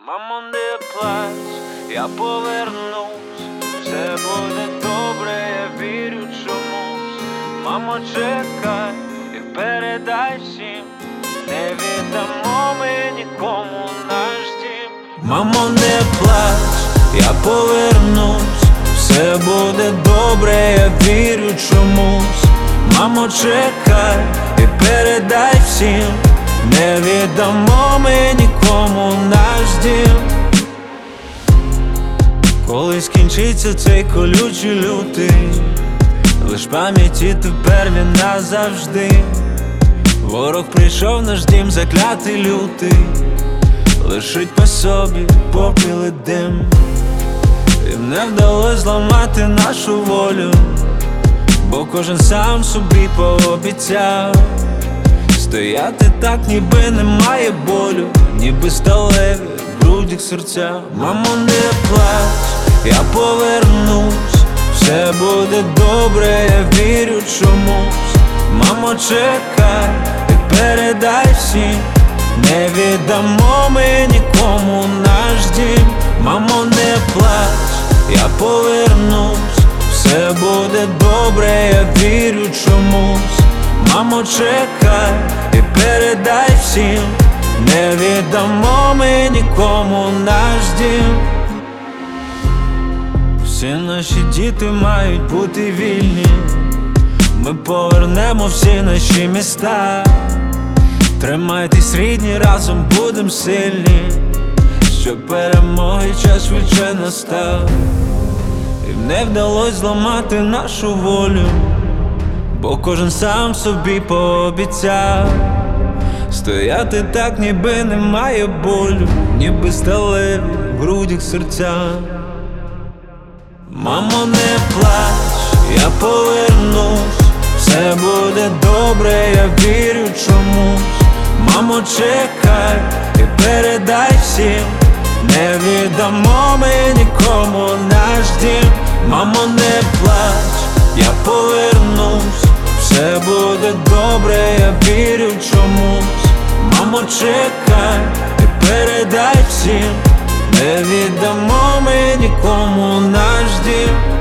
Мамо, не плач, я повернусь, все буде добре, я вірю чомусь. Мамо, чекай і передай всім, не віддамо ми нікому наш дім. Мамо, не плач, я повернусь, все буде добре, я вірю чомусь. Мамо, чекай і передай всім, не віддамо ми нікому наш дім. Коли скінчиться цей колючий лютий, лиш пам'яті тепер він назавжди. Ворог прийшов в наш дім, заклятий лютий, лишить по собі попіл і дим. Їм не вдалось зламати нашу волю, бо кожен сам собі пообіцяв стояти так, ніби немає болю, ніби сталеві в грудях серця. Мамо, не плач, я повернусь, все буде добре, я вірю чомусь. Мамо, чекай і передай всім, не віддамо ми нікому наш дім. Мамо, не плач, я повернусь, все буде добре, я вірю чомусь. Мамо, чекай і передай всім, не віддамо ми нікому наш дім. Всі наші діти мають бути вільні, ми повернемо всі наші міста. Тримайтесь, рідні, разом будем сильні, щоб перемоги час швидше настав. І не вдалось зламати нашу волю, бо кожен сам собі пообіцяв стояти так, ніби немає болю, ніби сталеві в грудях серця. Мамо, не плач, я повернусь, все буде добре, я вірю чомусь. Мамо, чекай і передай всім, не віддамо ми нікому наш дім. Мамо, не плач, я повернусь, все буде добре, я вірю чомусь. Мамо, чекай і передай всім, не віддамо ми нікому наш дім.